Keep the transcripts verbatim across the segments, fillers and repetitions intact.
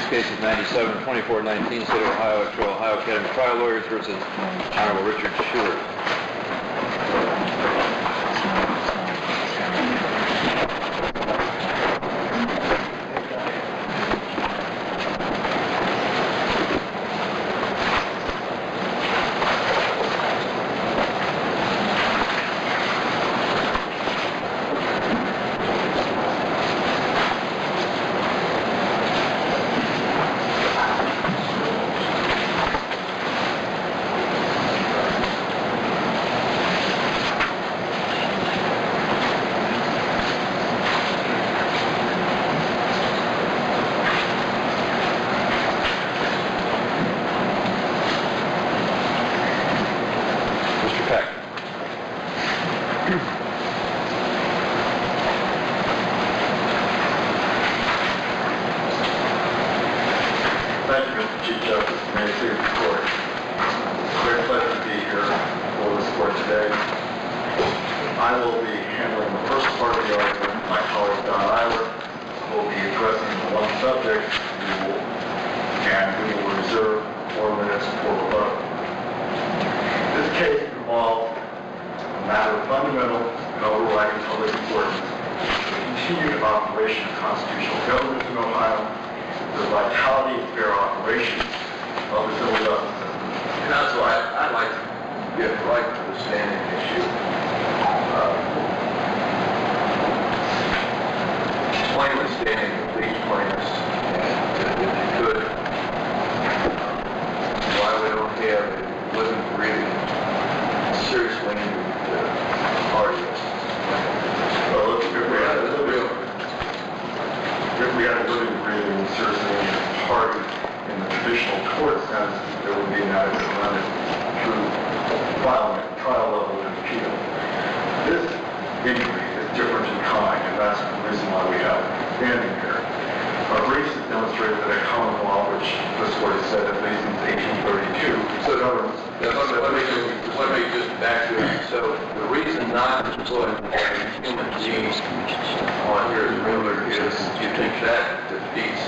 case is ninety-seven twenty-four nineteen, State of Ohio, Ohio Academy of Trial Lawyers versus Honorable Richard Schuller. Thank you, Mister Chief Justice, and may it please the Court. It's a great pleasure to be here before this Court today. I will be handling the first part of the argument. My colleague Don Eiler will be addressing the one subject, we will, and we will reserve four minutes for rebuttal. This case involves a matter of fundamental and overriding public importance, the continued operation of constitutional government in Ohio, the vitality and fair operation of the civil justice system. Counsel, I, I'd like to get right to the standing issue. Uh, explain the standing of these plaintiffs, and if you could, uh, why we don't have a living, breathing, seriously injured uh, party. Well, look, if we had a living, if we had a living, breathing, seriously injured party in the traditional tort sense, there would be an adequate remedy through filing at trial level and appeal. This injury is different in kind, and that's the reason why we have standing here. Our briefs have demonstrated that a common law, which this Court has said at least since eighteen thirty-two, So, governs. let me, let me just, let me just back you up. So, the reason not to put human beings on here as ruler is you think that defeats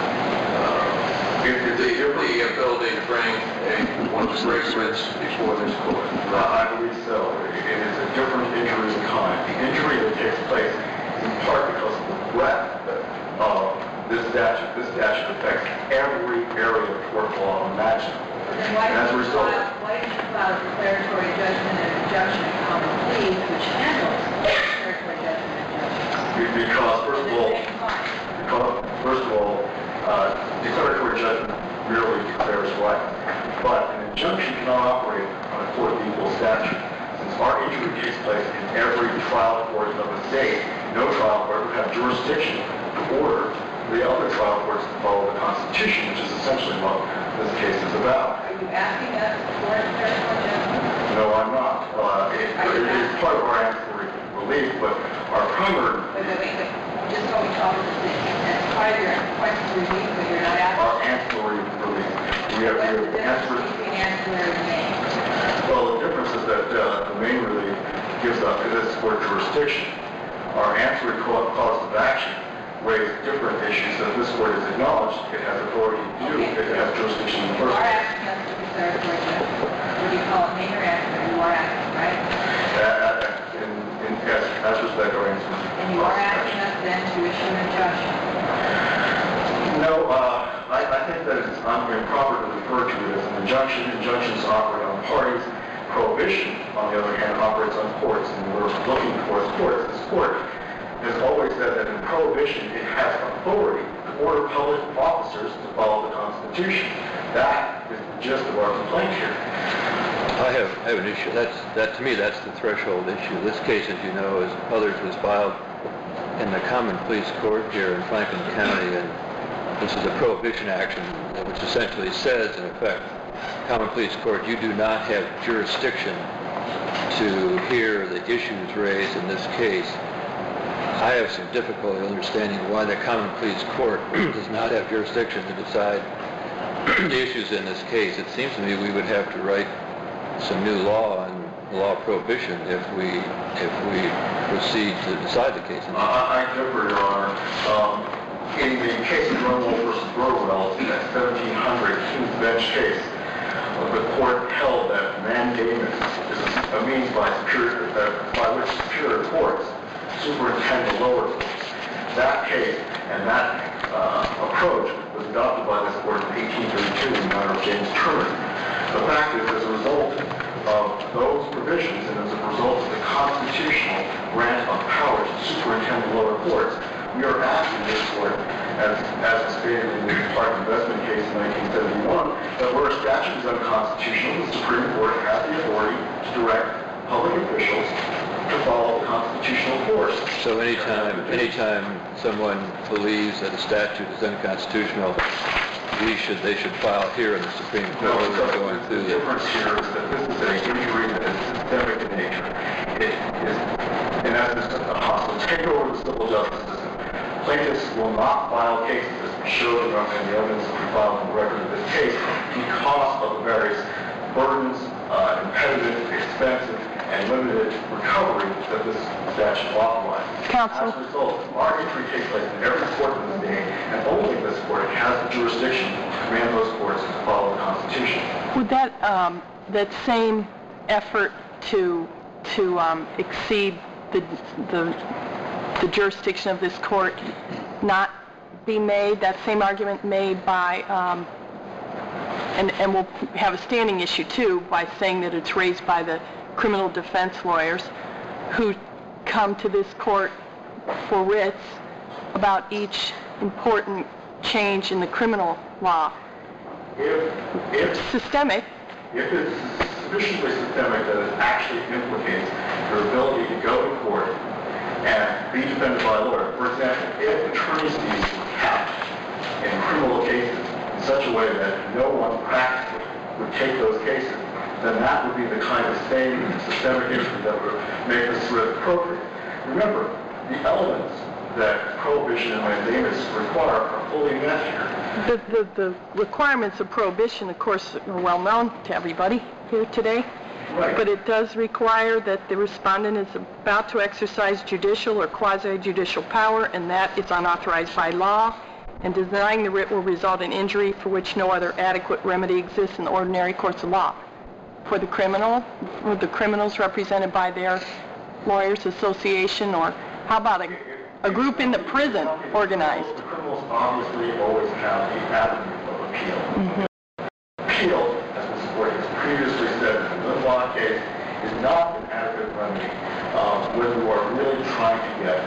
uh, the, the ability to bring a one great risk before this Court. Uh, I believe so. It is a different injury in kind. The injury that takes place is in part because of the breadth of this statute. This statute affects every area of tort law imaginable. Then why And as a did you result, file, why did you file a declaratory judgment and injunction in common pleas which handles declaratory judgment and injunction? because first of all, At the same time. because first of all, uh, declaratory judgment merely declares right, but an injunction cannot operate on a court of equal statute. Since our injury takes place in every trial court of the state, no trial court would have jurisdiction to order the other trial courts to follow the Constitution, which is essentially what this case is about. Are you asking us for a declaratory judgment? No, I'm not. Uh, it, it is part of our ancillary relief, but our primary, Wait, wait, wait, wait. Just so we talk about this, that's part of your request for relief, but you're not asking. our ancillary relief, we have, we What's the have difference ancillary. between ancillary and main? Well, the difference is that uh, the main relief gives up this court jurisdiction. Our ancillary ca- cause of action raise different issues that this court has acknowledged it has authority to do if it has jurisdiction in the You first are place. asking us for declaratory judgment. Whether you call it main or ancillary, you are asking, right? Uh, uh, in, in, as, as respect our ancillary. And you are asking us then to issue an injunction. No, uh, I, I think that it's improper to refer to it as an injunction. Injunctions operate on parties. Prohibition, on the other hand, operates on courts, and we're looking towards courts. This court has always said that in prohibition, it has authority to order public officers to follow the Constitution. That is the gist of our complaint here. I have, I have an issue. That's, that, to me, that's the threshold issue. This case, as you know, as others, was filed in the Common Pleas Court here in Franklin County, and this is a prohibition action, which essentially says, in effect, Common Pleas Court, you do not have jurisdiction to hear the issues raised in this case. I have some difficulty understanding why the Common Pleas Court does not have jurisdiction to decide the issues in this case. It seems to me we would have to write some new law on law of prohibition if we if we proceed to decide the case. I, I differ, Your Honor. Um, In the case of Grunwald versus Burwell, that seventeen hundred King's Bench case, uh, the court held that mandamus is a means by superior, uh, by which superior courts superintend the lower courts. That case and that uh, approach was adopted by this court in eighteen thirty-two in the matter of James Turner. The fact is, as a result of those provisions and as a result of the constitutional grant of power to superintend the lower courts, we are asking this court, as, as stated in the Department of Investment case in nineteen seventy-one, that where a statute is unconstitutional, the Supreme Court has the authority to direct public officials to follow the constitutional course. So anytime, anytime someone believes that a statute is unconstitutional, we should, they should file here in the Supreme Court No, without going the through the... difference here is that this is an injury that is systemic in nature. It is, in essence, a hostile takeover of the civil justice system. Plaintiffs will not file cases, as we showed in the evidence that we filed in the record of this case, because of the various burdens, uh, impediments, expensive, and limited recovery that this statute authorizes. Counsel. As a result, our injury takes place in every court in the state, and only this court has the jurisdiction to command those courts to follow the Constitution. Would that um, that same effort to to um, exceed the, the the jurisdiction of this court not be made? That same argument made by um, and and we'll have a standing issue too by saying that it's raised by the criminal defense lawyers who come to this court for writs about each important change in the criminal law. If, if, Systemic. if it's sufficiently systemic that it actually implicates your ability to go to court and be defended by a lawyer. For example, if attorney's fees were capped in criminal cases in such a way that no one practically would take those cases, then that would be the kind of same systemic issue that would make this writ appropriate. Remember, the elements that prohibition and mandamus require are fully met here. The, the, the requirements of prohibition, of course, are well known to everybody here today. Right. But it does require that the respondent is about to exercise judicial or quasi-judicial power, and that is unauthorized by law, and denying the writ will result in injury for which no other adequate remedy exists in the ordinary courts of law. For the criminal, for the criminals represented by their lawyers association, or how about a, a group in the prison organized? The criminals obviously always have the avenue of appeal. Mm-hmm. Appeal, as this court has previously said in the Lindelof case, is not an adequate remedy uh, when you are really trying to get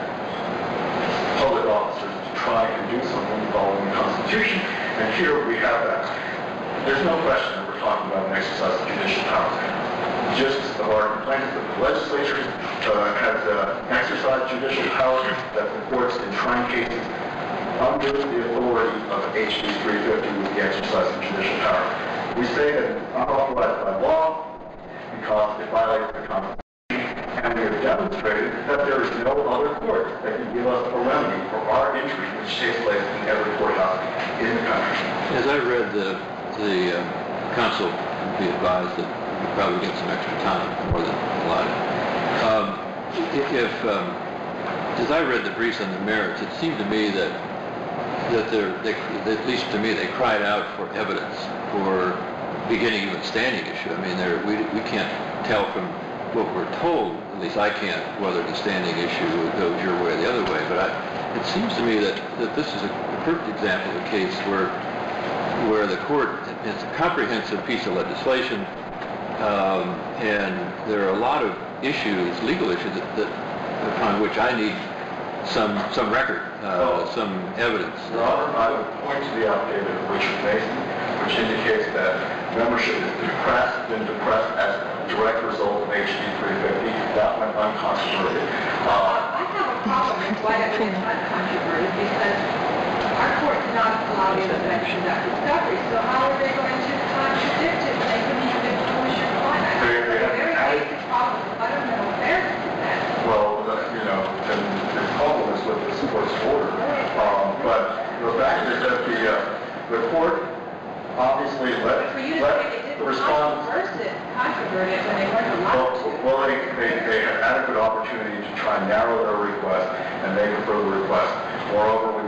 public officers to try and do something following the Constitution. And here we have that. There's no question that we're talking about an exercise of judicial power. Just of our complaint is that the legislature uh, has uh, exercised judicial power, that the courts in trying cases under the authority of H B three fifty with the exercise of judicial power. We say that it's unauthorized by law because it violates the Constitution, and we have demonstrated that there is no other court that can give us a remedy for our injury, which takes place in every courthouse in the country. As I read the, the um, counsel would be advised that we probably get some extra time, more than allotted. Um, if, um, as I read the briefs on the merits, it seemed to me that that they're, they, at least to me, they cried out for evidence for beginning of a standing issue. I mean, we, we can't tell from what we're told, at least I can't, whether the standing issue goes your way or the other way, but I, it seems to me that, that this is a perfect example of a case where where the court, it's a comprehensive piece of legislation, um, and there are a lot of issues, legal issues, that, that upon which I need some some record, uh, well, some evidence. Your Honor, I would point to the affidavit of Richard Mason, which indicates that membership is depressed, been depressed as a direct result of H B three fifty. That went uncontroverted. Uh, I have a problem with why that went uncontroverted, because our court did not allow the exception of that discovery, so how are they going to contradict it when they couldn't even push your client? I have a very basic problem with fundamental fairness in that. Well, the, you know, and the problem is with this court's order. Um, but the fact is that the, uh, the court obviously let, For you to let say they the didn't respondents... controverse it, controvert it when they weren't allowed Well, to. well they, they, they had adequate opportunity to try and narrow their request and make a further request. Moreover, we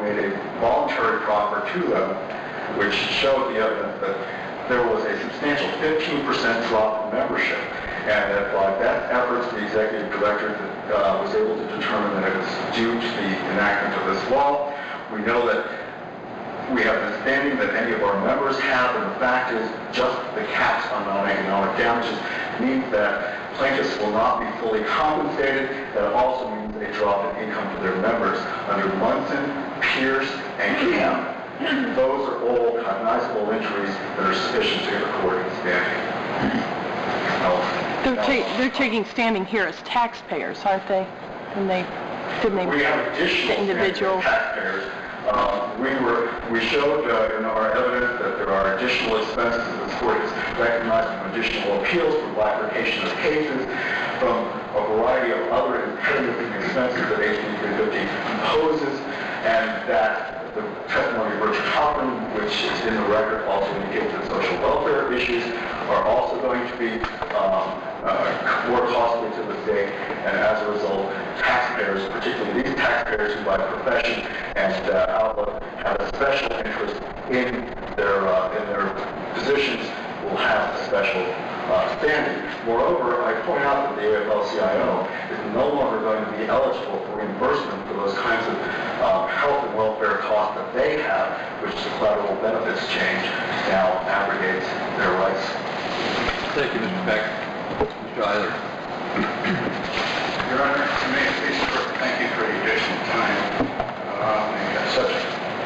made a voluntary proffer to them, which showed the evidence that there was a substantial fifteen percent drop in membership, and that by that efforts, the executive director uh, was able to determine that it was due to the enactment of this law. We know that we have an understanding that any of our members have, and the fact is just the caps on non-economic damages means that plaintiffs will not be fully compensated. That also means a drop in income to their members. Under Munson, Pierce, and Cam, those are all cognizable injuries that are sufficient to get a court in standing. They're, ta- they're taking standing here as taxpayers, aren't they? And they, didn't they? We have additional the individual taxpayers. Uh, we were, we showed uh, in our evidence that there are additional expenses that this court has recognized from additional appeals, from bifurcation of cases, from a variety of other impediments and expenses that H B three fifty imposes, and that the testimony of Richard Hoffman, which is in the record, also indicates that social welfare issues are also going to be um, uh, more costly to the state, and as a result, taxpayers, particularly these taxpayers who by profession and uh, outlook have a special interest in their uh, in their positions, will have a special uh, standing. Moreover, I point out that the A F L C I O is no longer going to be eligible for reimbursement for those kinds of uh, health and welfare costs that they have, which the collateral benefits change now abrogates their rights. Thank you, Mister Peck. Mister Eiler. Your Honor, may I please thank you for the additional time on the subject.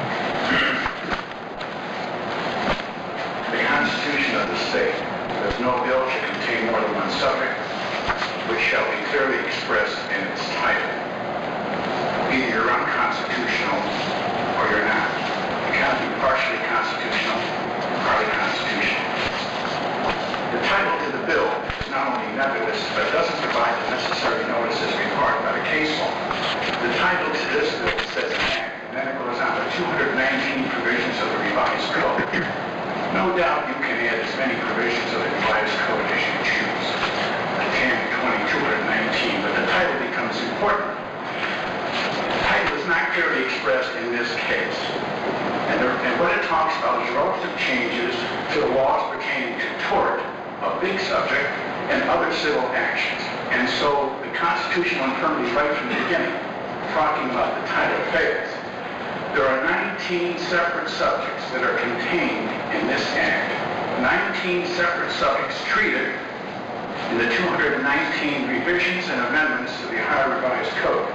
The Constitution of the state says no bill shall contain more than one subject, which shall be clearly expressed in its title. Either you're unconstitutional or you're not. You cannot be partially constitutional or partly constitutional. The title to the bill is not only nebulous, but doesn't provide the necessary notices required by the case law. The title to this bill says an act, and then it goes on to two hundred nineteen provisions of the revised code. No doubt you can add as many provisions of the revised code as you choose. ten, twenty, two hundred nineteen, but the title becomes important. The title is not clearly expressed in this case. And, there, and what it talks about is relative changes to the laws pertaining to tort, a big subject, and other civil actions. And so the constitutional infirmity right from the beginning, talking about the title fails. There are nineteen separate subjects that are contained in this act. nineteen separate subjects treated in the two hundred nineteen revisions and amendments to the Ohio Revised Code.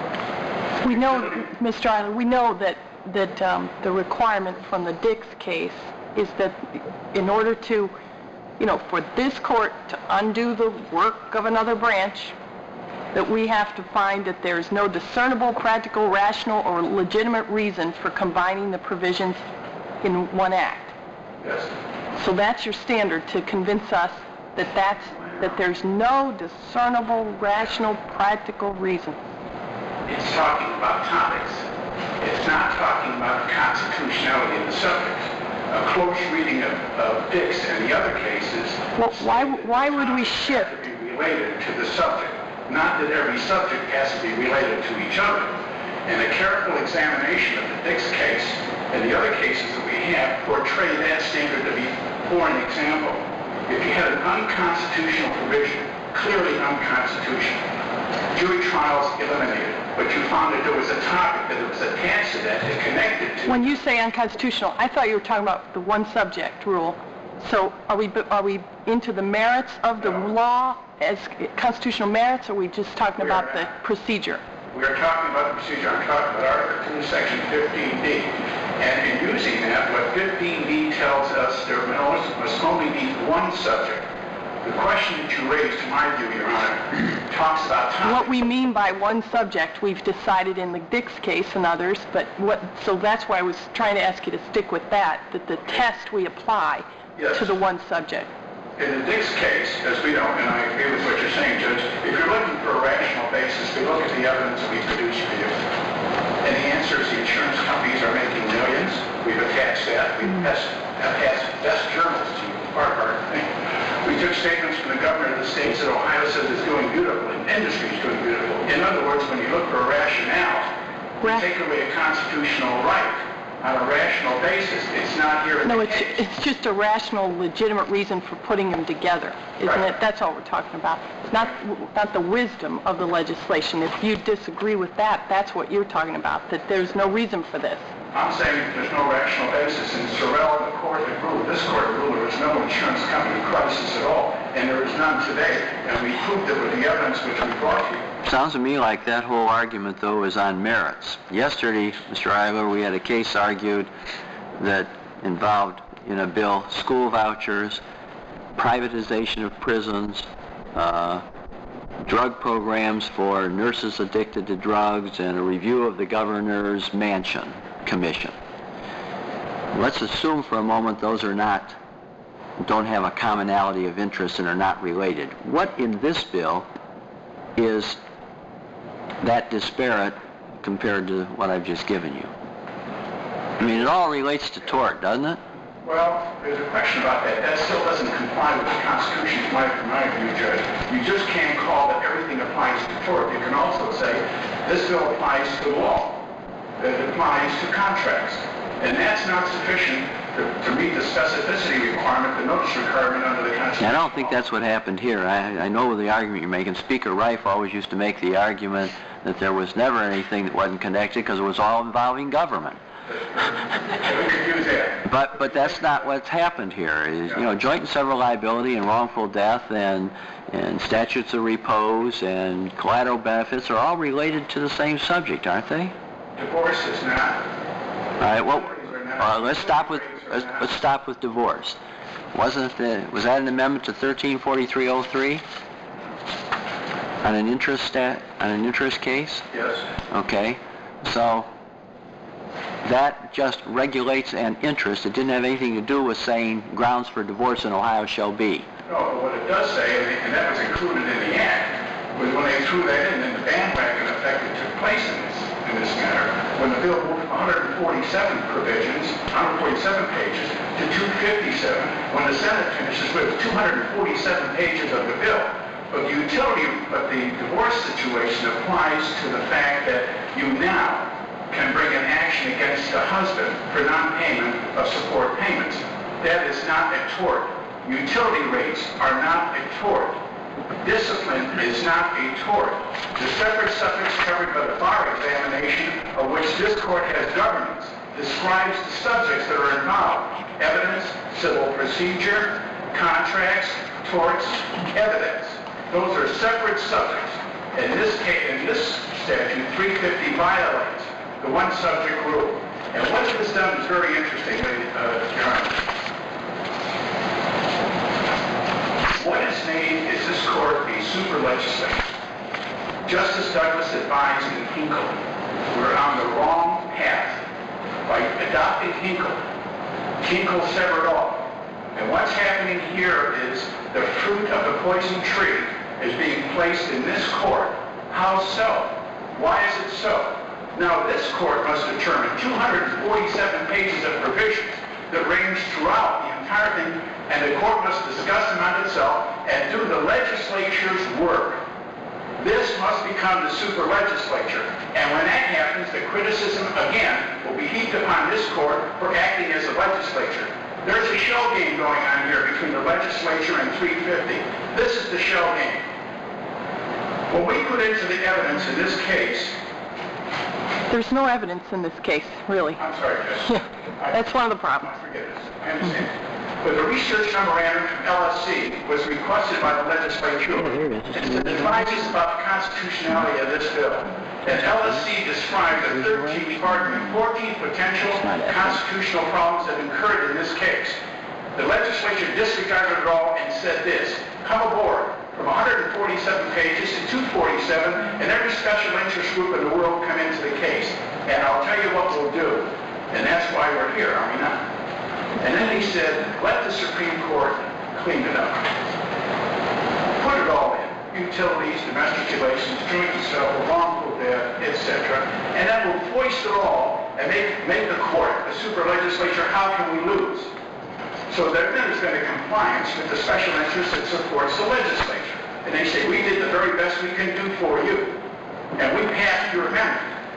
We know, Mister Eiler, we know that that um, the requirement from the Dix case is that in order to, you know, for this court to undo the work of another branch, that we have to find that there is no discernible, practical, rational, or legitimate reason for combining the provisions in one act. Yes. So that's your standard to convince us that that's, that there's no discernible, rational, practical reason. It's talking about topics. It's not talking about the constitutionality of the subject. A close reading of, of Dix and the other cases. Well, why, why would we shift? Have to be related to the subject. Not that every subject has to be related to each other. And a careful examination of the Dix case and the other cases that we have portray that standard to be, for an example, if you had an unconstitutional provision, clearly unconstitutional, jury trials eliminated, but you found that there was a topic that was attached to that that connected to... When you say unconstitutional, I thought you were talking about the one subject rule. So are we, are we into the merits of the law as constitutional merits, or are we just talking about the procedure? We are talking about the procedure. I'm talking about Article two, Section fifteen D. And in using that, what fifteen D tells us, there must only be one subject. The question that you raised, to my view, Your Honor, talks about topics. What we mean by one subject, we've decided in the Dix case and others, but what, so that's why I was trying to ask you to stick with that, that the test we apply Yes. to the one subject. In the Dix case, as we know, and I agree with what you're saying, Judge, if you're looking for a rational basis, we look at the evidence that we produce for you. And the answer is the insurance companies are making millions. We've attached that. We've attached best journals to you, part of our thing. We took statements from the governor of the states that Ohio says is doing beautiful, and industry is doing beautiful. In other words, when you look for a rationale, You take away a constitutional right on a rational basis. It's not here in No, the it's, case. it's just a rational, legitimate reason for putting them together, isn't Right. it? That's all we're talking about. Not, not the wisdom of the legislation. If you disagree with that, that's what you're talking about, that there's no reason for this. I'm saying there's no rational basis. In Sorrell, the court had ruled, this court ruled, there was no insurance company crisis at all, and there is none today. And we proved it with the evidence which we brought to you. Sounds to me like that whole argument, though, is on merits. Yesterday, Mister Eiler, we had a case argued that involved, in a bill, school vouchers, privatization of prisons, uh, drug programs for nurses addicted to drugs, and a review of the governor's mansion commission. Let's assume for a moment those are not, don't have a commonality of interest and are not related. What in this bill is that disparate compared to what I've just given you? I mean, it all relates to tort, doesn't it? Well, there's a question about that. That still doesn't comply with the Constitution, from my, from my view, Judge. You just can't call that everything applies to tort. You can also say this bill applies to law. It applies to contracts. And that's not sufficient to, to meet the specificity requirement, the notice requirement under the Constitution. I don't think that's what happened here. I, I know the argument you're making. Speaker Rife always used to make the argument that there was never anything that wasn't connected because it was all involving government. We could use that. But but that's not what's happened here. Is, you know, joint and several liability and wrongful death and and statutes of repose and collateral benefits are all related to the same subject, aren't they? Divorce is not. All right. Well, uh, let's stop with let's, let's stop with divorce. Wasn't the was that an amendment to thirteen forty-three oh three on an interest stat on an interest case? Yes. Okay. So that just regulates an interest. It didn't have anything to do with saying grounds for divorce in Ohio shall be. No, but what it does say, and, and that was included in the act, was when they threw that in, then the bandwagon effect that took place in this, in this matter, when the bill moved from one hundred forty-seven provisions, one hundred forty-seven pages, to two fifty-seven, when the Senate finishes with two hundred forty-seven pages of the bill. But the utility, but the divorce situation applies to the fact that you now can bring an action against the husband for non-payment of support payments. That is not a tort. Utility rates are not a tort. Discipline is not a tort. The separate subjects covered by the bar examination, of which this court has governance, describes the subjects that are involved: evidence, civil procedure, contracts, torts, evidence. Those are separate subjects. In this case, in this statute, three fifty violates the one subject rule. And what it has done is very interesting, uh, Your Honor. What is made is this court a super legislature. Justice Douglas advised in Hinkle, we're on the wrong path by adopting Hinkle. Hinkle severed off. And what's happening here is the fruit of the poison tree is being placed in this court. How so? Why is it so? Now, this court must determine two hundred forty-seven pages of provisions that range throughout the entire thing, and the court must discuss them on itself and do the legislature's work. This must become the super legislature. And when that happens, the criticism, again, will be heaped upon this court for acting as a legislature. There's a shell game going on here between the legislature and three fifty. This is the shell game. When we put into the evidence in this case, There's no evidence in this case, really. I'm sorry, Judge. That's one of the problems. I forget this. I understand. But the research memorandum from L S C was requested by the legislature. It advises about the constitutionality of this bill. And L S C described the thirteen, pardon me, fourteen potential constitutional problems that occurred in this case. The legislature disregarded it all and said this: come aboard from one hundred forty-seven pages to two forty-seven, and every special interest group in the world come into the case. And I'll tell you what we'll do. And that's why we're here, are we not? And then he said, let the Supreme Court clean it up. Put it all in. Utilities, domestic relations, joint and several, wrongful death, et cetera. And then we'll voice it all and make, make the court, the super legislature, how can we lose? So that then there's been a compliance with the special interest that supports the legislature. And they say, we did the very best we can do for you. And we passed your amendment.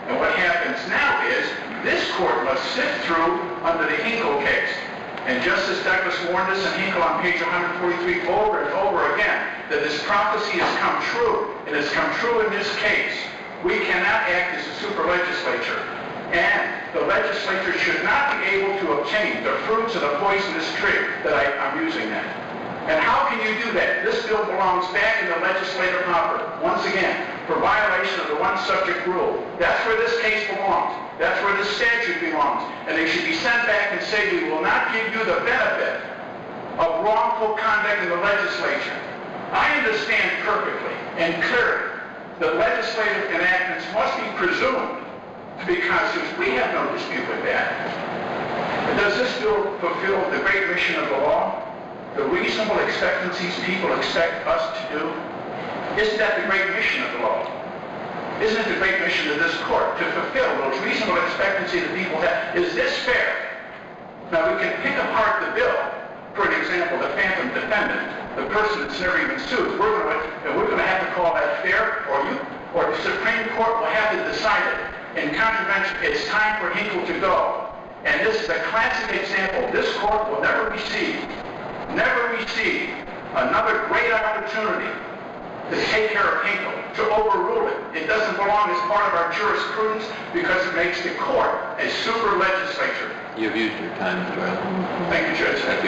And what happens now is this court must sift through under the Hinkle case. And Justice Douglas warned us in Hinkle on page one hundred forty-three over and over again that this prophecy has come true, and it's come true in this case. We cannot act as a super legislature, and the legislature should not be able to obtain the fruits of the poisonous tree that I, I'm using that. And how can you do that? This bill belongs back in the legislative hopper, once again, for violation of the one subject rule. That's where this case belongs. That's where this statute belongs. And they should be sent back and say, we will not give you the benefit of wrongful conduct in the legislature. I understand perfectly and clearly that legislative enactments must be presumed to be constitutional. We have no dispute with that. But does this bill fulfill the great mission of the law? The reasonable expectancies people expect us to do? Isn't that the great mission of the law? Isn't it the great mission of this court to fulfill those reasonable expectancies that people have? Is this fair? Now we can pick apart the bill. For an example, the phantom defendant, the person that's never even sued. We're going to, and we're going to have to call that fair, or you, or the Supreme Court will have to decide it. In contravention, it's time for Hinkle to go. And this is a classic example. This court will never receive, never receive another great opportunity to take care of Hinkle, to overrule it. It doesn't belong as part of our jurisprudence because it makes the court a super legislature. You've used your time, Mister Earl. Thank you, Judge. Thank you.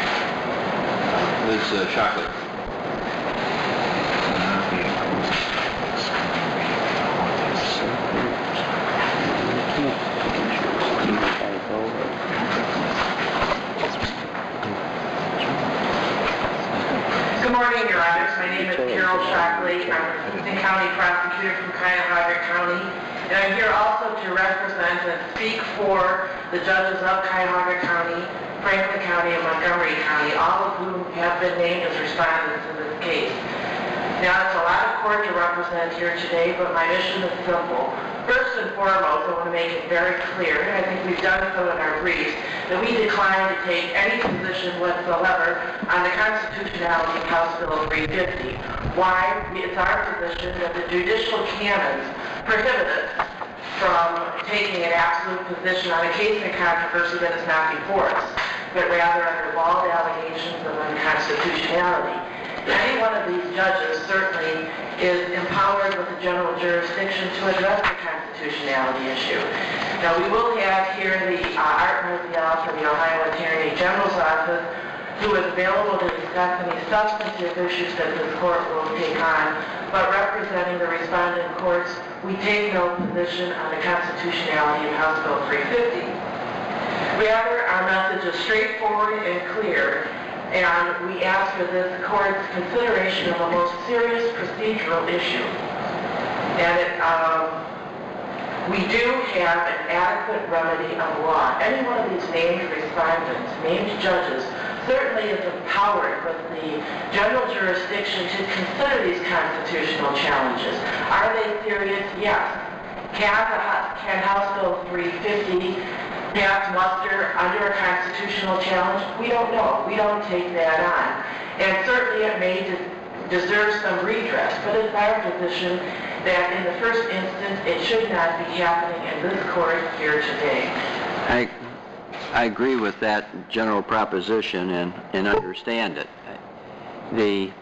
Miz uh, Shockley. Good morning, Your Honors. My name is Carol Shockley. I'm the county prosecutor from Cuyahoga County, and I'm here also to represent and speak for the judges of Cuyahoga County, Franklin County, and Montgomery County, all of whom have been named as respondents in this case. Now, it's a lot of court to represent here today, but my mission is simple. First and foremost, I want to make it very clear, and I think we've done so in our briefs, that we decline to take any position whatsoever on the constitutionality of House Bill three fifty. Why? It's our position that the judicial canons prohibit us from taking an absolute position on a case in controversy that is not before us, but rather under bald allegations of unconstitutionality. Any one of these judges certainly is empowered with the general jurisdiction to address the constitutionality issue. Now, we will have here the uh, Art Murphy from the Ohio Attorney General's Office, who is available to discuss any substantive issues that this court will take on, but representing the respondent courts, we take no position on the constitutionality of House Bill three fifty. Rather, our message is straightforward and clear, and we ask for this court's consideration of a most serious procedural issue. And it, um, we do have an adequate remedy of law. Any one of these named respondents, named judges, certainly is empowered with the general jurisdiction to consider these constitutional challenges. Are they serious? Yes. Can, the, can House Bill three fifty pass muster under a constitutional challenge? We don't know. We don't take that on. And certainly it may de deserve some redress, but it's our position that in the first instance it should not be happening in this court here today. I, I agree with that general proposition and, and understand it. The,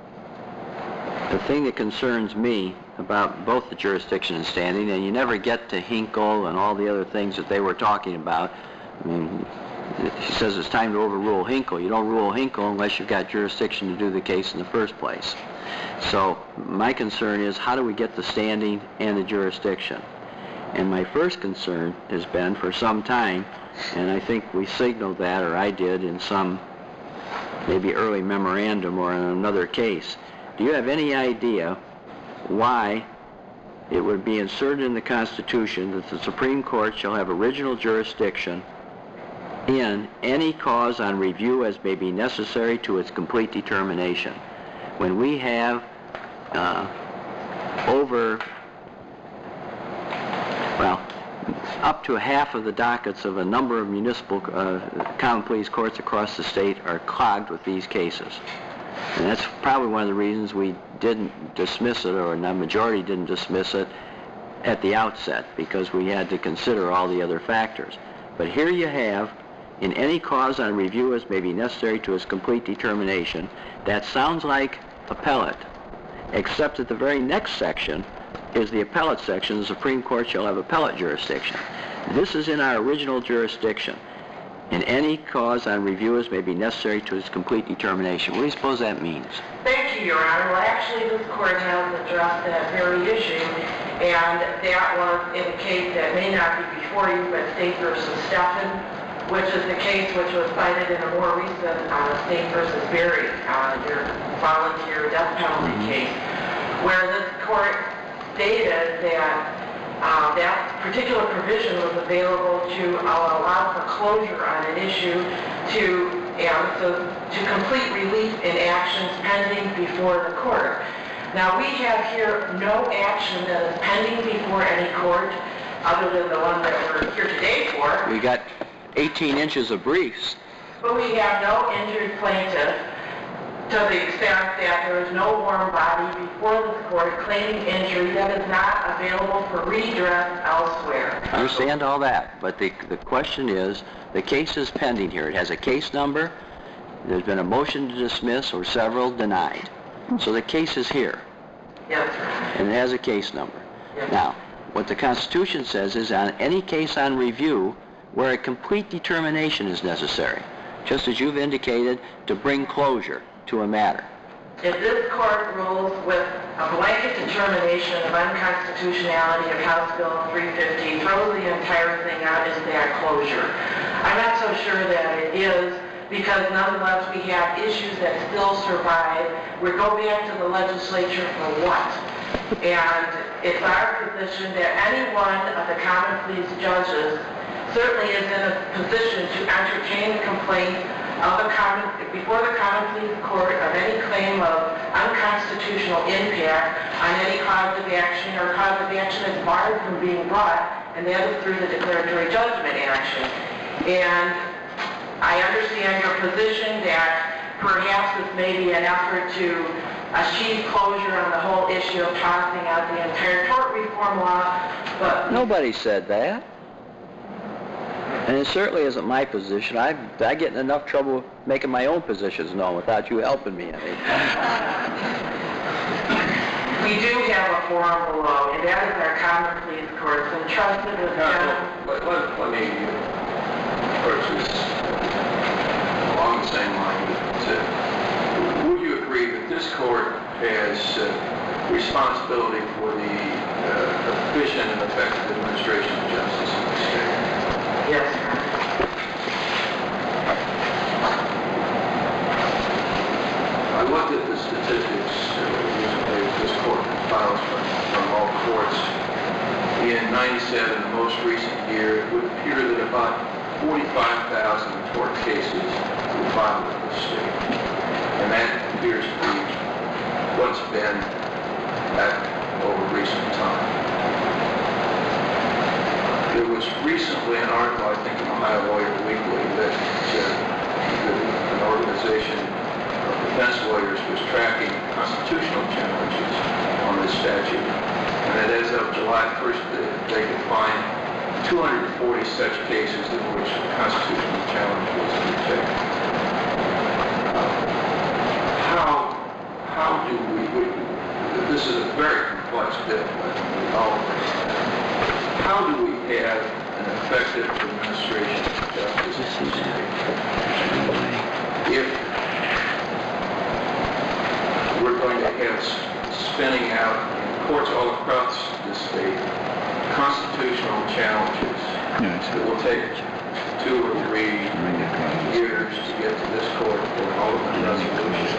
the thing that concerns me about both the jurisdiction and standing, and you never get to Hinkle and all the other things that they were talking about. I mean, he says it's time to overrule Hinkle. You don't rule Hinkle unless you've got jurisdiction to do the case in the first place. So my concern is, how do we get the standing and the jurisdiction? And my first concern has been for some time, and I think we signaled that, or I did, in some maybe early memorandum or in another case. Do you have any idea why it would be inserted in the Constitution that the Supreme Court shall have original jurisdiction in any cause on review as may be necessary to its complete determination, when we have uh, over, well, up to half of the dockets of a number of municipal uh, common pleas courts across the state are clogged with these cases. And that's probably one of the reasons we didn't dismiss it, or the majority didn't dismiss it at the outset because we had to consider all the other factors. But here you have, in any cause on review as may be necessary to its complete determination, that sounds like appellate, except that the very next section is the appellate section. The Supreme Court shall have appellate jurisdiction. This is in our original jurisdiction. In any cause on review as may be necessary to its complete determination. What do you suppose that means? Thank you, Your Honor. Well, actually, this court has addressed that very issue, and that was in a case that may not be before you, but State versus Stephan, which is the case which was cited in a more recent uh, State versus Berry, uh, your volunteer death penalty case, where this court stated that Uh, that particular provision was available to uh, allow for closure on an issue to, and so to complete relief in actions pending before the court. Now, we have here no action that is pending before any court other than the one that we're here today for. We got eighteen inches of briefs. But we have no injured plaintiff to the extent that there is no warm body before this court claiming injury that is not available for redress elsewhere. I understand all that, but the, the question is, the case is pending here. It has a case number. There's been a motion to dismiss or several denied. So the case is here. Yes, sir. And it has a case number. Yes. Now, what the Constitution says is on any case on review where a complete determination is necessary, just as you've indicated, to bring closure to a matter. If this court rules with a blanket determination of unconstitutionality of House Bill three fifty, throws the entire thing out as that closure. I'm not so sure that it is, because nonetheless we have issues that still survive. We go back to the legislature for what? And it's our position that any one of the common pleas judges certainly is in a position to entertain a complaint of the common, before the common pleas court of any claim of unconstitutional impact on any cause of action or cause of action that's barred from being brought, and that is through the declaratory judgment action. And I understand your position that perhaps this may be an effort to achieve closure on the whole issue of tossing out the entire tort reform law, but... Nobody said that. And it certainly isn't my position. I, I get in enough trouble making my own positions known without you helping me. I mean. We do have a forum below, and that is our common pleas court. It's entrusted with... Now, let, let, let me approach this along the same line. That, would you agree that this court has uh, responsibility for the uh, efficient and effective administration of justice in the state? Yes. I looked at the statistics uh, recently that this court files from, from all courts. In ninety-seven, the most recent year, it would appear that about forty-five thousand tort cases were filed in the state. And that appears to be what's been at over recent time. There was recently an article, I think, in Ohio Lawyer Weekly that uh, an organization of defense lawyers was tracking constitutional challenges on this statute. And that as of July first, they could find two hundred forty such cases in which a constitutional challenge was rejected. Uh, how, how do we, we, this is a very complex bill, we all agree. How do we have an effective administration of justice in this state if we're going to have spinning out in courts all across the state constitutional challenges that will take two or three years to get to this court for an ultimate resolution?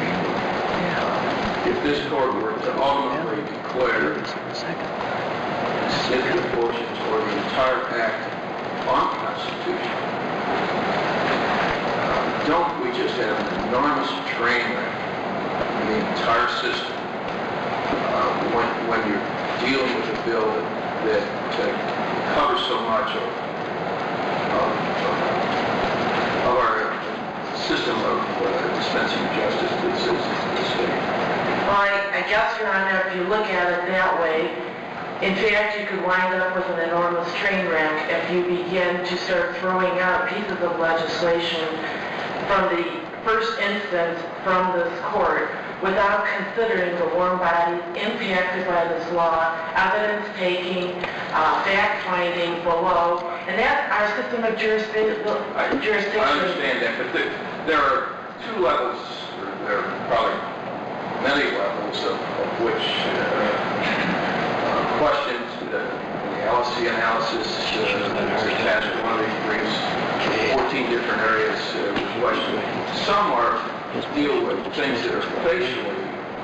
If this court were to ultimately declare significant portions or the entire act unconstitutional, uh, don't we just have an enormous train wreck in the entire system uh, when, when you're dealing with a bill that, that uh, covers so much of, of, of our system of uh, dispensing justice to the citizens of the state? Well, I, I guess, Your Honor, if you look at it that way, In fact, you could wind up with an enormous train wreck if you begin to start throwing out pieces of legislation from the first instance from this court without considering the warm bodies impacted by this law, evidence-taking, uh, fact-finding below, and that's our system of jurisdi- I jurisdiction. I understand that, but there, there are two levels, or there are probably many levels of, of which uh, uh, questions, uh, the L S C analysis uh, is attached to one of these briefs, fourteen different areas uh, with questions. Some are deal with things that are facially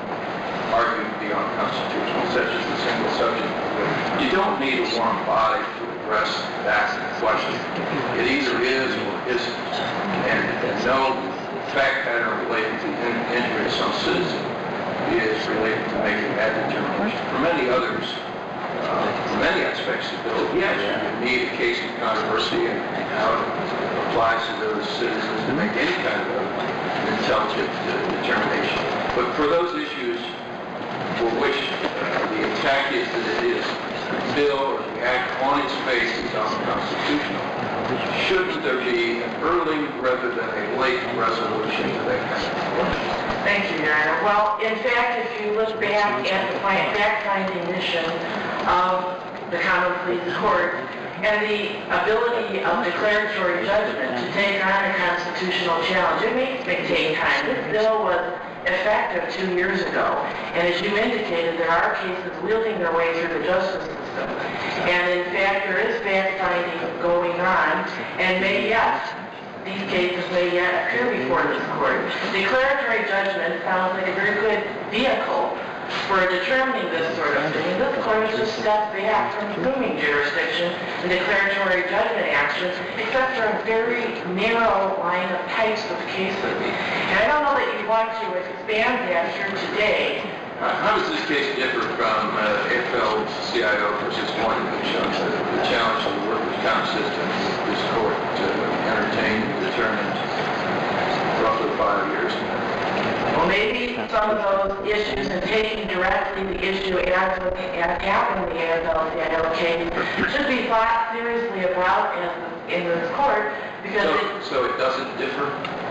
argued to be unconstitutional, such as the single subject. You don't need a warm body to address that question. It either is or isn't. And, and no fact pattern related to in, injury of some citizen is related to making that determination. For many others, uh, for many aspects of the bill, yes, you need a case of controversy and how it applies to those citizens to make any kind of intelligent uh, determination. But for those issues for which uh, the attack is that it is bill or the act on its face is unconstitutional, shouldn't there be an early rather than a late resolution to that kind of question? Thank you, Your Honor. Well, in fact, if you look back at the fact-finding mission of the Common Pleas Court and the ability of declaratory judgment to take on a constitutional challenge, it may, may take time. This bill was effective two years ago, and as you indicated, there are cases wielding their way through the justice system. And in fact, there is fact-finding going on, and may yet, these cases may yet appear before this court. Declaratory judgment sounds like a very good vehicle for determining this sort of thing. This court has just stepped back from assuming jurisdiction and declaratory judgment action, except for a very narrow line of types of cases. And I don't know that you want to expand that here today. Uh, how does this case differ from uh, A F L C I O versus one which shows the, the challenge of the workers' comp system this court to entertain and determined roughly five years ago? Well, maybe some of those issues and taking directly the issue as as happened in the A F L C I O case should be thought seriously about in, in this court because So, it, so it doesn't differ?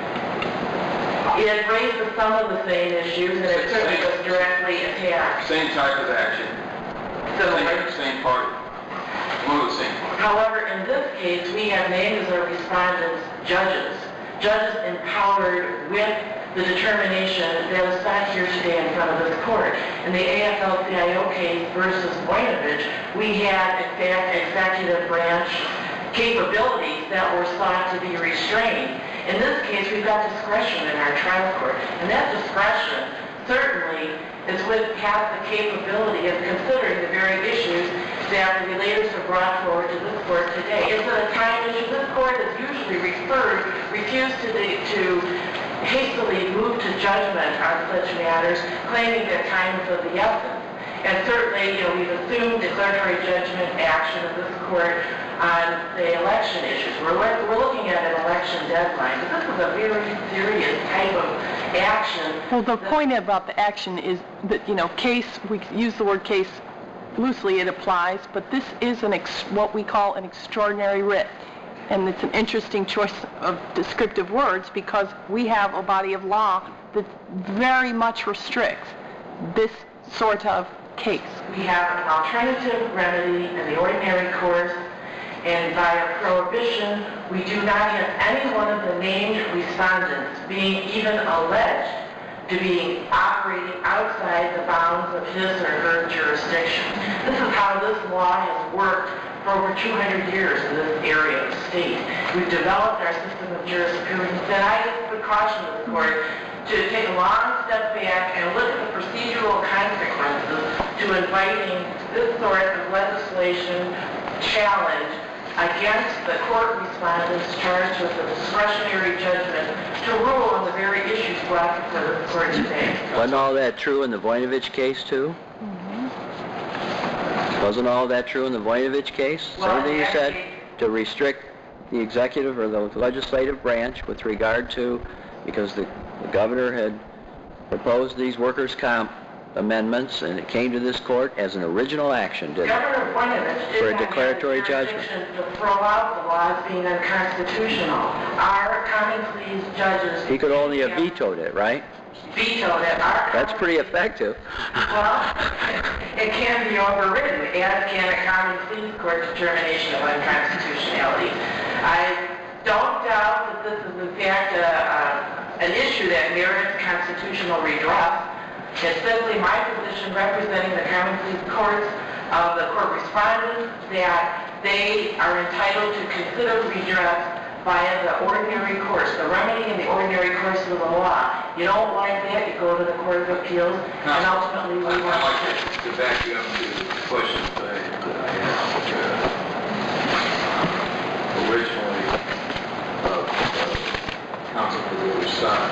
it raises some of the same issues and it certainly was directly attacked. Same type of action, Similar. same, same party, one of the same party. However, in this case, we have named as our respondents judges. Judges empowered with the determination that is sat here today in front of this court. In the A F L C I O case versus Voinovich, we had, in fact, executive branch capabilities that were sought to be restrained. In this case, we've got discretion in our trial court, and that discretion certainly is with past the capability of considering the very issues that the relators have brought forward to this court today. Is it a time issue? This court has usually referred, refused to, the, to hastily move to judgment on such matters, claiming that time is of the essence. And certainly, you know, we've assumed declaratory judgment action of this court on the election issues. We're, we're looking at an election deadline, but this is a very serious type of action. Well, the point about the action is that, you know, case, we use the word case loosely, it applies, but this is an ex, what we call an extraordinary writ. And it's an interesting choice of descriptive words because we have a body of law that very much restricts this sort of case. We have an alternative remedy in the ordinary course, and via prohibition, we do not have any one of the named respondents being even alleged to be operating outside the bounds of his or her jurisdiction. This is how this law has worked for over two hundred years in this area of the state. We've developed our system of jurisprudence, and I would caution this court to take a long step back and look at the procedural consequences to inviting this sort of legislation challenge against the court respondents charged with the discretionary judgment to rule on the very issues brought before the court today. Wasn't all that true in the Voinovich case, too? Mm-hmm. Wasn't all that true in the Voinovich case? Well, Same thing you said, actually- to restrict the executive or the legislative branch with regard to, because the, the governor had proposed these workers' comp amendments, and it came to this court as an original action, didn't it? Governor Voinovich For a did not declaratory have the judgment. jurisdiction to throw out the laws being unconstitutional. Our common pleas judges... He could only have vetoed it, right? Vetoed it. Our That's common pretty pleas- effective. Well, it can be overridden, as can a common pleas court determination of unconstitutionality. I don't doubt that this is in fact a, a, an issue that merits constitutional redress. It's simply my position representing the common pleas courts of the court respondents that they are entitled to consider redress via the ordinary course, the remedy in the ordinary course of the law. You don't like that, you go to the Court of Appeals, and ultimately we I'd want like to to back you up to the questions that I that I asked uh, originally of uh, counsel for the other side.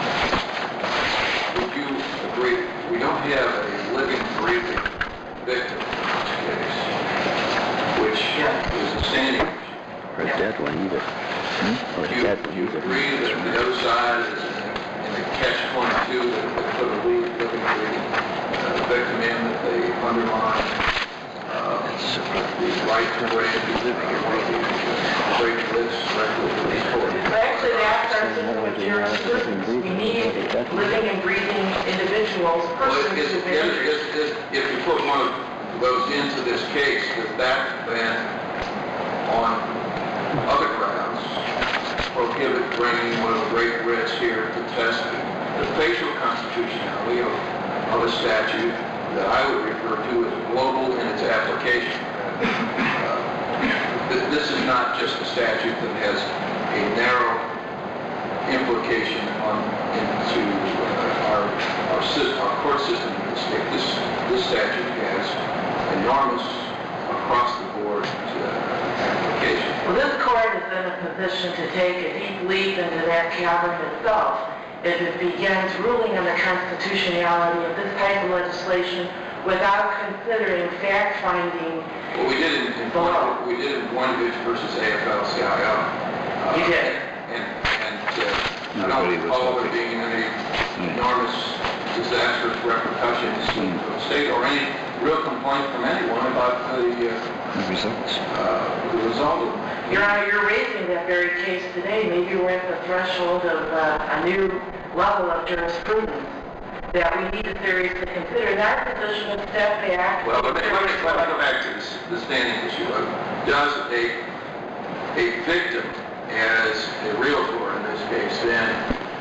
Would you agree, we don't have a living, breathing victim in this case, which is a standing issue. Or a dead one either. Hmm? Or a You, dead one you either. agree that the other side is in a, in a catch twenty-two, that they put a living, living, breathing uh, victim in, that they undermine uh, the right to break, break this directly to the court. But actually, that's our system of jurisprudence. We need living and breathing individuals, Well, persons is, who've is, been injured. is, is, if you put one of those into this case, does that then, on other grounds, prohibit bringing one of the great writs here to test the facial constitutionality of, of a statute that I would refer to as global in its application? Uh, th- this is not just a statute that has a narrow implication on into uh, our our, sy- our court system in the state. This this statute has enormous across the board uh, application. Well, this court is in a position to take a deep leap into that cavern itself if it begins ruling on the constitutionality of this type of legislation without considering fact-finding. Well, we did in, in Below. we did in Voinovich versus A F L C I O. Uh, You did. And, and uh, I Nobody don't was recall there happy. being any enormous disastrous repercussions from the state or any real complaint from anyone about the, uh, Results. uh, the result of it. Your Honor, you're raising that very case today. Maybe we're at the threshold of uh, a new level of jurisprudence that we need to seriously consider. And our position is step back. Well, let me, let me, let me go back to this, the standing issue. Uh, Does a, a victim, as a realtor in this case, then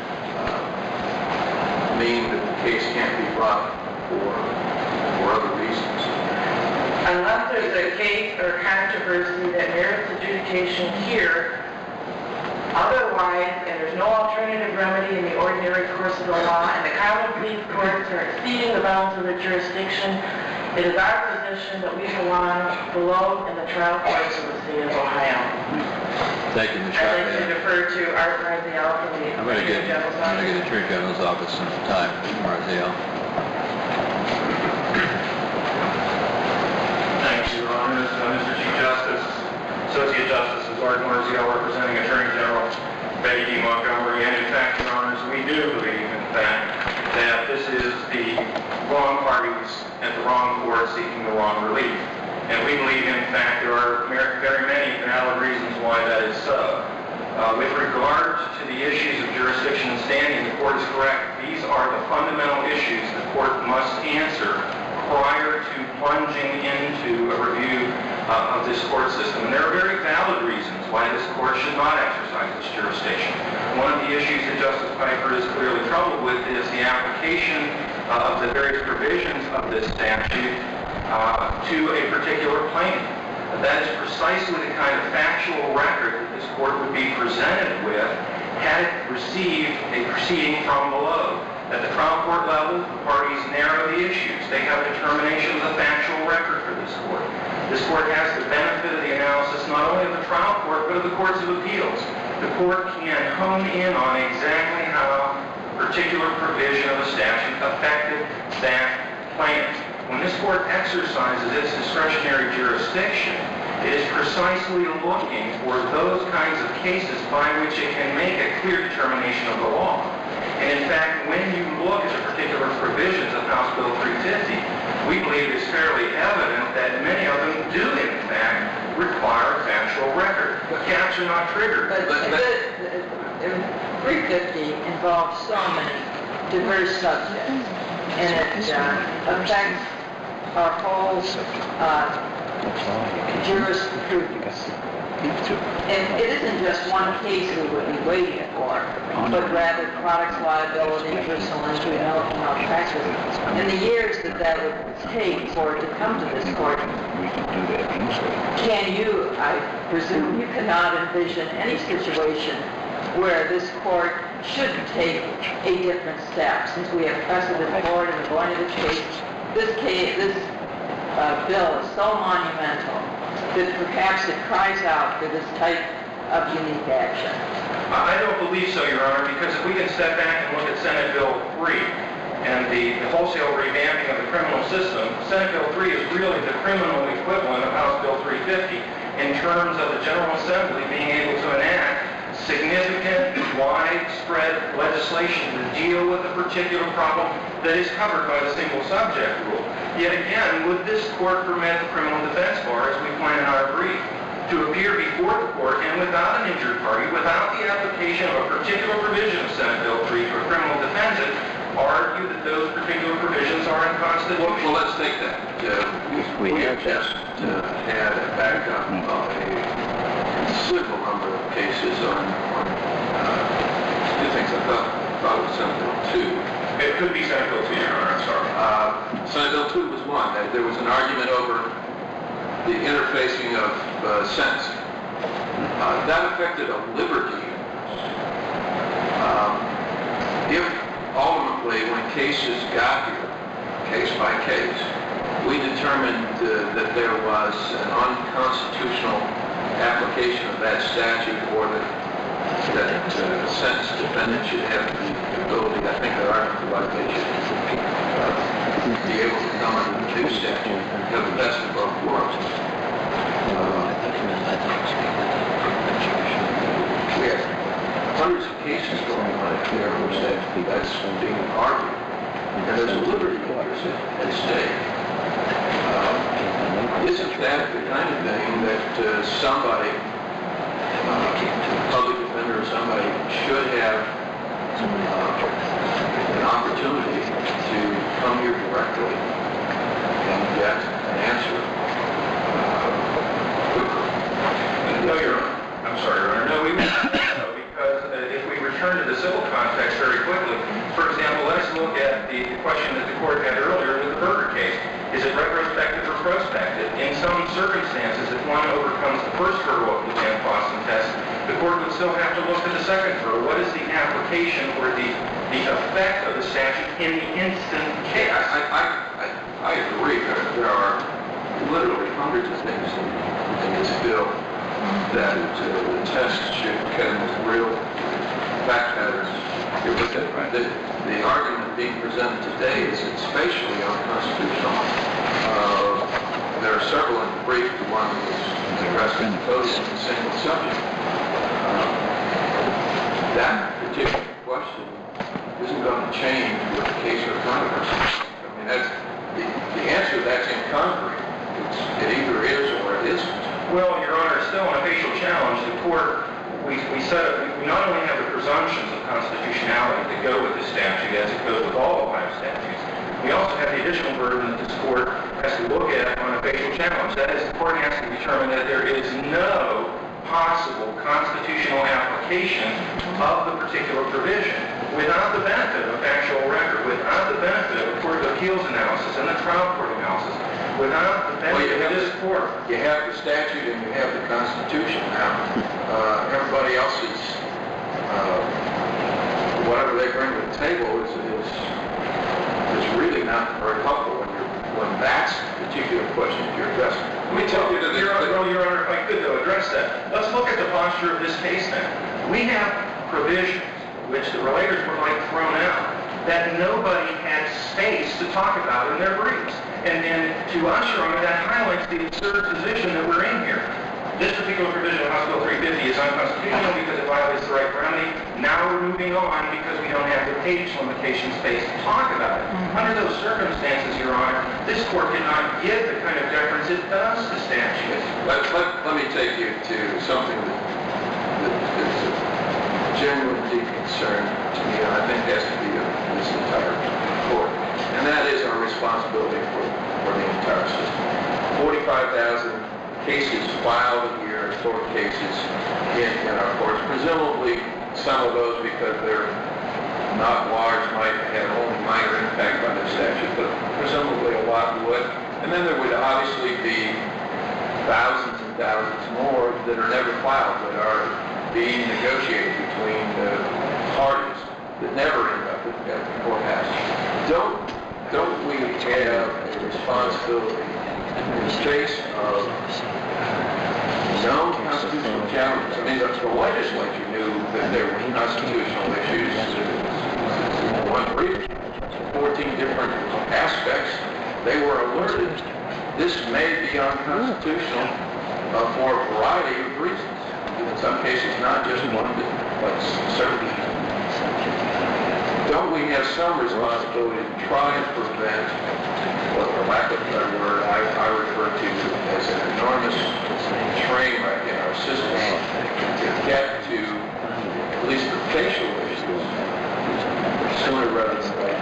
uh, mean that the case can't be brought for, for other reasons? Unless there's a case or controversy that merits adjudication here, otherwise, and there's no alternative remedy in the ordinary course of the law, and the common pleas courts are exceeding the bounds of the jurisdiction, it is our position that we belong below in the trial courts of the state of Ohio. Thank you, Miz I'd like to Shockley. defer to Art Marzial from the I'm going to Attorney get, General's I'm going to get office. Attorney General's office some time, Marziel. Thank you, Your Honor. Uh, Mister Chief Justice, Associate Justices Art Marzial representing Attorney General Betty D. Montgomery. And in fact, Your Honors, we do believe, in fact, that this is the wrong parties at the wrong court seeking the wrong relief. And we believe, in fact, there are mer- very many valid reasons why that is so. Uh, with regard to the issues of jurisdiction and standing, the court is correct. These are the fundamental issues the court must answer prior to plunging into a review uh, of this court system. And there are very valid reasons why this court should not exercise its jurisdiction. One of the issues that Justice Piper is clearly troubled with is the application uh, of the various provisions of this statute uh, to a particular plaintiff. That is precisely the kind of factual record that this court would be presented with had it received a proceeding from below. At the trial court level, the parties narrow the issues. They have a determination of the factual record for this court. This court has the benefit of the analysis not only of the trial court, but of the courts of appeals. The court can hone in on exactly how a particular provision of a statute affected that plaintiff. When this court exercises its discretionary jurisdiction, it is precisely looking for those kinds of cases by which it can make a clear determination of the law. And And in fact, when you look at the particular provisions of House Bill three fifty, we believe it's fairly evident that many of them do, in fact, require factual record. Caps are not triggered. But But- the- the- three fifty involves so many diverse subjects, and it uh, affects our whole uh, jurisprudence. And it isn't just one case we would be waiting for, but rather products liability, personal injury, medical malpractice. And the years that that would take for it to come to this court, can you, I presume, you cannot envision any situation where this court should take a different step, since we have precedent for it and we're going to the case. This case, this uh, bill is so monumental that perhaps it cries out for this type of unique action. I don't believe so, Your Honor, because if we can step back and look at Senate Bill three and the the wholesale revamping of the criminal system, Senate Bill three is really the criminal equivalent of House Bill three fifty in terms of the General Assembly being able to enact significant, widespread legislation to deal with a particular problem that is covered by the single subject rule. Yet again, would this court permit the criminal defense bar, as we point in our brief, to appear before the court and without an injured party, without the application of a particular provision of Senate Bill three to a criminal defendant, argue that those particular provisions are unconstitutional? Well, well, let's take that. Uh, we, we have just uh, had a backup of a considerable number of cases on, on uh, two things. I thought, thought it was Senate Bill two. It could be Senate Bill two, Your Honor, I'm sorry. Uh, Senate Bill two was one. Uh, There was an argument over the interfacing of uh, sentencing. Uh, that affected a liberty. Um, if ultimately, when cases got here, case by case, we determined uh, that there was an unconstitutional application of that statute, or that that uh, a sentenced defendant should have the ability, I think there are like they should uh, be able to come under the new statute, have the best of both worlds. Uh, we have hundreds of cases going on here which that, that's being argued, and there's a liberty interest at stake. Uh, isn't that the kind of thing that uh, somebody, uh, public defender or somebody, should have uh, an opportunity to come here directly and get an answer uh, quickly? No, Your Honor. I'm sorry, Your Honor. No, we wouldn't think so, because uh, if we return to the civil context very quickly, for example, let's look at the question that the court had earlier with the Berger case. Is it retrospective or prospective? In some circumstances, if one overcomes the first hurdle of the Van Fossen test, the court would still have to look at the second hurdle. What is the application or the, the effect of the statute in the instant case? I, I, I, I agree. There, there are literally hundreds of things in, in this bill that uh, the test should kind of real fact patterns. The, the argument being presented today is it's facially unconstitutional. Uh, there are several in the brief. The one that was addressed in the podium, the single subject. Uh, that particular question isn't going to change with the case or controversy. I mean, that's, the, the answer to that's in concrete. It's, it either is or it isn't. Well, Your Honor, still on a facial challenge, the court, we, we set up, we not only have the presumptions of constitutionality that go with the statute as it goes with all Ohio statutes, we also have the additional burden that this court has to look at on a facial challenge. That is, the court has to determine that there is no possible constitutional application of the particular provision without the benefit of a factual record, without the benefit of a court of appeals analysis and the trial court analysis, without the Well, you benefit have of this the- court. You have the statute and you have the Constitution. Now, uh, everybody else's, uh, whatever they bring to the table is, is, is really not very helpful when you're, when that's the particular question you're addressing. Let me tell you, Your Honor, well, Your Honor, if I could, though, address that. Let's look at the posture of this case then. We have provisions, which the relators were like thrown out, that nobody had space to talk about in their briefs. And, and to us, Your Honor, that highlights the absurd position that we're in here. This particular provision of House Bill three fifty is unconstitutional because it violates the right to remedy. Now we're moving on because we don't have the page limitation space to talk about it. Under those circumstances, Your Honor, this court cannot give the kind of deference it does to statutes. Let, let, let me take you to something that, that is a genuine deep concern to me, and I think has to be of this entire court, and that is our responsibility for, for the entire system. forty-five thousand cases filed a year, tort cases in, in our courts. Presumably, some of those, because they're not large, might have only minor impact on the statute, but presumably a lot would. And then there would obviously be thousands and thousands more that are never filed, that are being negotiated between the parties that never end up at the courthouse. Don't, don't we have a responsibility in the face of known constitutional challenges? I mean, the, the legislature knew that there were constitutional issues in one brief, fourteen different aspects. They were alerted. This may be unconstitutional uh, for a variety of reasons. In some cases, not just one, but several. Don't we have some responsibility to try and prevent, well, for lack of a better word, I, I refer to as an enormous train wreck in our system to get to at least the facial issues sooner rather than later.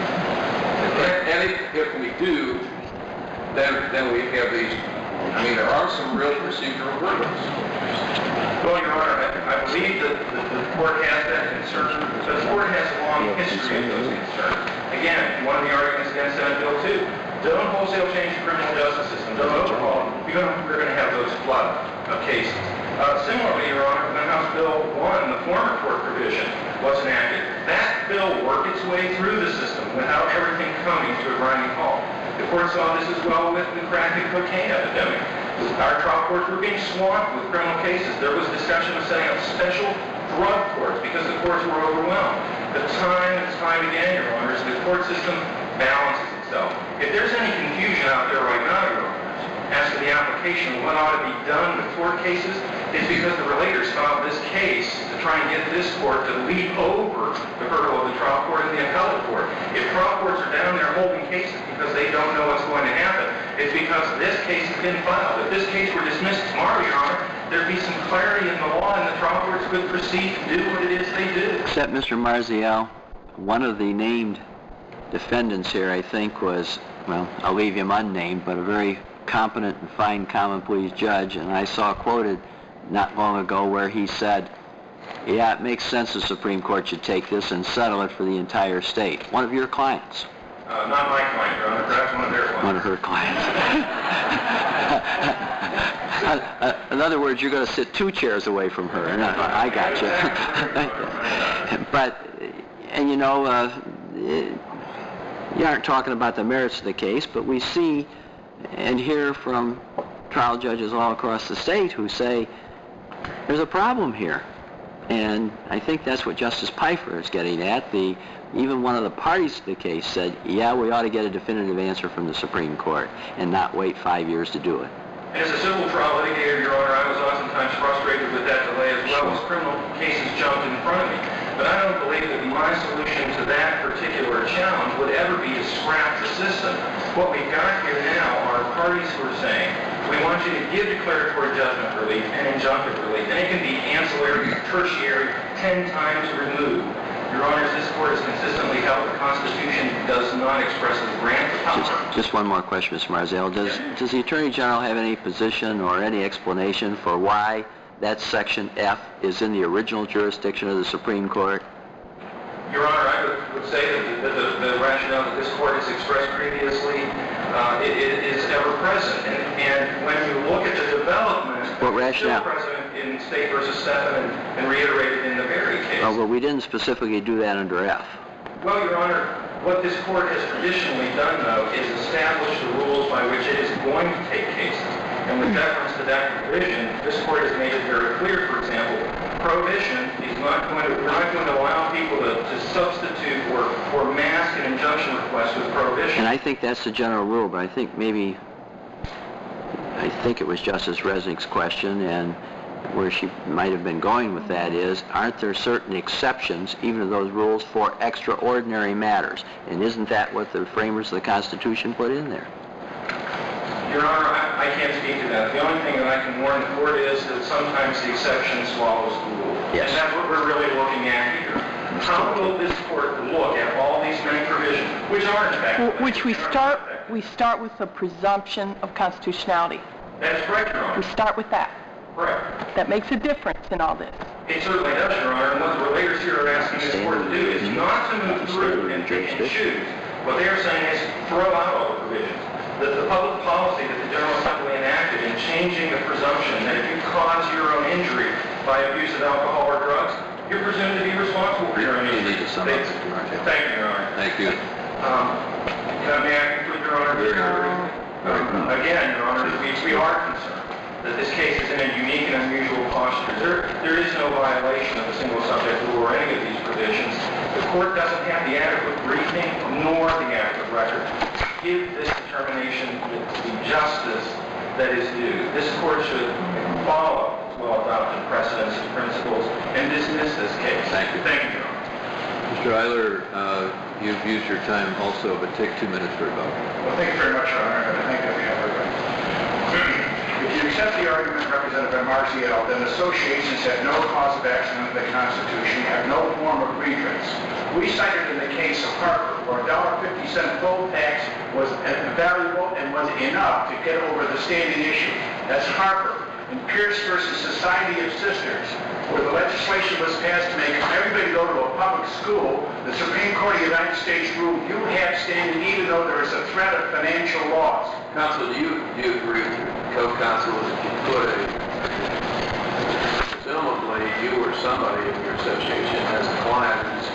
And if, if we do, then, then we have these, I mean, there are some real procedural hurdles. Well, Your Honor, I, I believe that the, the court has that concern, but the court has a long history of those concerns. Again, one of the arguments against Senate Bill two, don't wholesale change the criminal justice system, don't overhaul it. We're going we're to have those flood of cases. Uh, similarly, Your Honor, when House Bill one, the former court provision, was enacted, that bill worked its way through the system without everything coming to a grinding halt. The court saw this as well with the crack and cocaine epidemic. Our trial courts were being swamped with criminal cases. There was discussion of setting up special drug courts because the courts were overwhelmed. But time and time again, Your Honors, the court system balances itself. If there's any confusion out there right now, Your Honors, as to the application of what ought to be done with court cases, it's because the relators filed this case to try and get this court to leap over the hurdle of the trial court and the appellate court. If trial courts are down there holding cases because they don't know what's going to happen, it's because this case has been filed. If this case were dismissed tomorrow, Your Honor, there'd be some clarity in the law and the trial courts could proceed to do what it is they do. Except, Mister Marzial, one of the named defendants here, I think, was, well, I'll leave him unnamed, but a very competent and fine common pleas judge, and I saw quoted not long ago where he said, yeah, it makes sense the Supreme Court should take this and settle it for the entire state. One of your clients. Uh, not my client, Your Honor, perhaps one of their clients. One of her clients. In other words, you're going to sit two chairs away from her. And I, I got you. But, and you know, uh, you aren't talking about the merits of the case, but we see and hear from trial judges all across the state who say, there's a problem here. And I think that's what Justice Pfeiffer is getting at. The Even one of the parties to the case said, yeah, we ought to get a definitive answer from the Supreme Court and not wait five years to do it. As a civil trial litigator, Your Honor, I was oftentimes frustrated with that delay as well as criminal cases jumped in front of me. But I don't believe that my solution to that particular challenge would ever be to scrap the system. What we've got here now are parties who are saying, we want you to give declaratory judgment relief and injunctive relief, and it can be ancillary, tertiary, ten times removed. Your Honors, this Court has consistently held the Constitution does not expressly grant the power. Just, just one more question, Mister Marzial. Does, does the Attorney General have any position or any explanation for why that Section F is in the original jurisdiction of the Supreme Court? Your Honor, I would, would say that the, the, the rationale that this Court has expressed previously uh, it, it is ever present. And, and when you look at the development, what rationale? It's still present in State versus Stephan and, and reiterated in the Berry case. Oh, well, we didn't specifically do that under F. Well, Your Honor, what this Court has traditionally done, though, is establish the rules by which it is going to take cases. And with deference to that provision, this Court has made it very clear, for example, prohibition is not going to, we're not going to allow people to, to substitute or, or mask an injunction request with prohibition. And I think that's the general rule, but I think maybe I think it was Justice Resnick's question, and where she might have been going with that is, aren't there certain exceptions, even to those rules, for extraordinary matters? And isn't that what the framers of the Constitution put in there? Your Honor, I, I can't speak to that. The only thing that I can warn the court is that sometimes the exception swallows the rule. Yes. And that's what we're really looking at here. How will this court look at all these many provisions, which are in fact... Wh- Which we start, we start with the presumption of constitutionality. That's correct, Your Honor. We start with that. Correct. That makes a difference in all this. It certainly does, Your Honor, and what the relators here are asking this court to do is not to move through and pick and choose. What they are saying is throw out all the provisions. The, the public policy that the General Assembly enacted in changing the presumption that if you cause your own injury by abuse of alcohol or drugs, you're presumed to be responsible for your own You injury. need to sum up, Mister Martin. Thank you, Your Honor. Thank you. Um, can I, may I conclude, Your Honor? Very good. Um, Again, Your Honor, we, we are concerned that this case is in a unique and unusual posture. There, there is no violation of the single subject rule or any of these provisions. The court doesn't have the adequate briefing nor the adequate record to give this determination the, the justice that is due. This court should follow well-adopted precedents and principles and dismiss this case. Thank you. Thank you, Your Honor. Mister Eiler, uh, you've used your time also, but take two minutes for a vote. Well, thank you very much, Your Honor, and I thank everybody. If you accept the argument represented by Marziel, then associations have no cause of action under the Constitution, have no form of redress. We cited in the case of Harper, where a one dollar fifty cent poll tax was valuable and was enough to get over the standing issue. That's Harper. In Pierce versus Society of Sisters, where the legislation was passed to make everybody go to a public school, the Supreme Court of the United States ruled you have standing even though there is a threat of financial loss. Counsel, do you, do you agree with your co-counsel that you could, presumably you or somebody in your association has a client who's